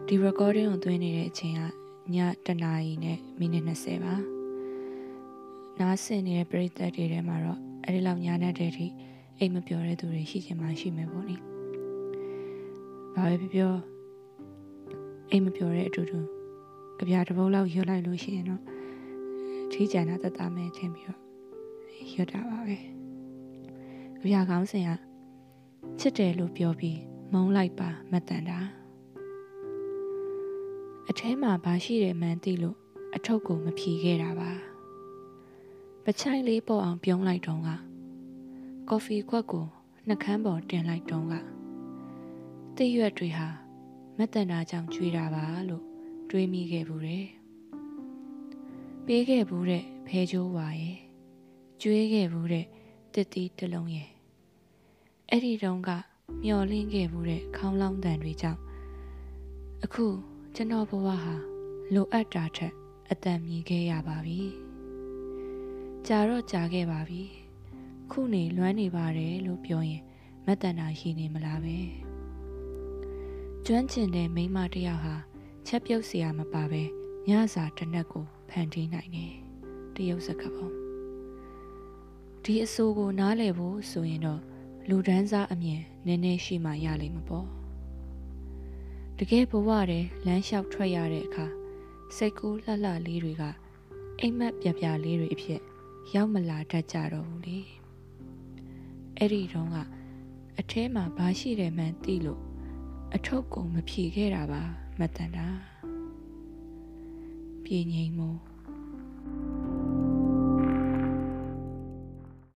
ဒီ recording ကိုသွင်းနေတဲ့အချိန်ကည1 နာရီနဲ့မိနစ်20ပါနားဆင်နေတဲ့ပရိသတ်တွေထဲမှာတော့အဲ့ဒီလောက်ညနေတဲ့အထိအိမ်မပျော်တဲ့သူတွေရှိချင်မှရှိမယ်ပေါ့နိဘာပဲပြောအိမ်မပျော်တဲ့အတူတူကြပြတစ်ပုတ်လောက်ရွတ်လိုက်လို့ရှိရင်တော့ထိကြံတာတတ်မယ်ထင်ပြီးတော့ရွတ်တာပါပဲကြပြကောင်းစင်ကချစ်တယ်လို့ပြောပြီးမုန်းလိုက်ပါမတန်တာအထဲမှာဘာရှိတယ်မှန်းသိလို့အထုပ်ကိုမဖြီခဲ့တာပါပချိုင်လေးပေါ်အောင်ပြုံးလိုက်တော့ကကော်ဖီခွက်ကိုနှကန်းပေါ်တင်လိုက်တော့ကတိရွက်တွေဟာမတန်တာကြောင့်ကျွေးတာပါလို့တွေးမိခဲ့ဘူးတယ်ပေးခဲ့ဘူးတဲ့ဖဲချိုးဝါရဲ့ကျွေးခဲ့ဘူးတဲ့တစ်တီးတစ်လုံးရဲ့အဲ့ဒီတုန်းကမျောလင်းခဲ့ဘူးတဲ့ခေါင်းလောင်းတန်တွေကြောင့်အခုကျွန်တော်ဘဝဟာလိုအပ်တာထက်အတန်မြည်ခဲ့ရပါပြီကြာတော့ကြာခဲ့ပါပြီခုနေလွမ်းနေပါတယ်လို့ပြောရင်မတန်တာရှိနေမလားပဲကျွမ်းကျင်တဲ့မိန်းမတစ်ယောက်ဟာချက်ပြုတ်เสียမပါပဲညစာတစ်နက်ကိုဖန်တီးနိုင်တယ်တရုပ်စကားပုံဒီအဆိုကိုနားလည်ဖို့ဆိုရင်တော့လူဒန်းစားအမြင်နည်းနည်းရှိမှရလိမ့်မပေါ့တကယ်ဘဝထဲလမ်းလျှောက်ထွက်ရတဲ့အခါစိတ်ကူးလှလှလေးတွေကအိမ်မက်ပြပြလေးတွေအဖြစ်ရောက်မလာတတ်ကြတော့ဘူးလေအဲ့ဒီတော့ကအထဲမှာဘာရှိတယ်မှန်းသိလို့အထုပ်ကိုမဖြေခဲ့တာပါမတန်တာပြေငိမ့်မို့